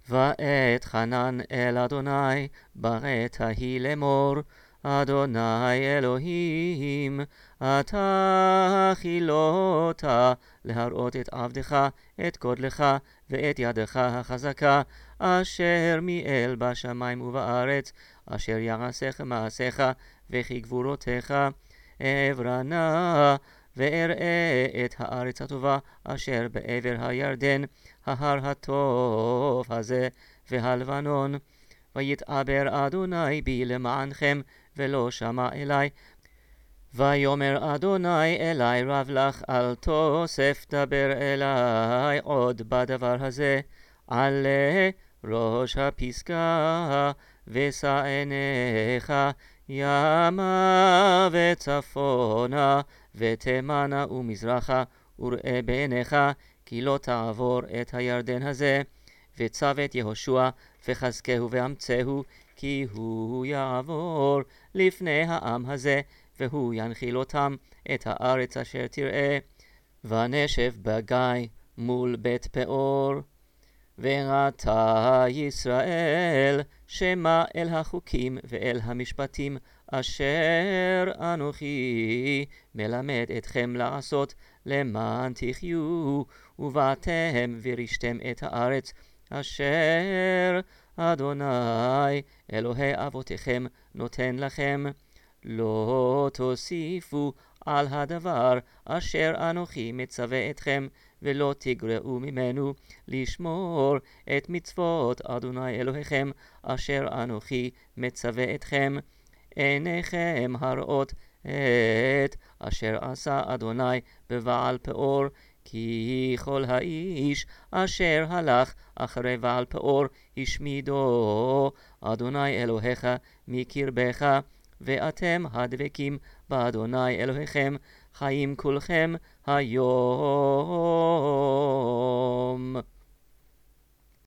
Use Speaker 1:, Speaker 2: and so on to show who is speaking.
Speaker 1: ואת חנן אל אדוני בעת ההיא לאמור, אדוני אלוהים, אתה חילוט להראות את עבדך, את גודלך ואת ידך החזקה, אשר מיאל בשמיים ובארץ, אשר יעשך מעשיך וכי גבורותיך. אעברה נא ואראה את הארץ הטובה אשר בעבר הירדן, ההר הטוב הזה והלבנון. ויתעבר אדוני בי למענכם, ולא שמע אלי. ויאמר אדוני אלי, רב לך אל תוסף דבר אלי עוד בדבר הזה. עלה ראש הפסגה ושא עיניך ימה וצפונה ותימנה ומזרחה, וראה בעיניך כי לא תעבור את הירדן הזה. וצוות יהושע וחזקהו ואמצהו, כי הוא יעבור לפני העם הזה, והוא ינחיל אותם את הארץ אשר תראה. ונשב בגיא מול בית פאור. וראתה ישראל שמע אל החוקים ואל המשפטים אשר אנוכי מלמד אתכם לעשות, למען תחיו, ובאתם וירשתם את הארץ אשר אדוני אלוהי אבותיכם נותן לכם. לא תוסיפו על הדבר אשר אנוכי מצווה אתכם, ולא תגרעו ממנו לשמור את מצוות אדוני אלוהיכם אשר אנוכי מצווה אתכם. עיניכם הראות את אשר עשה אדוני בבעל פאור, כי כל האיש אשר הלך אחרי בעל פאור השמידו אדוני אלוהיך מקרבך. ואתם הדבקים באדוני אלוהיכם חיים כולכם היום.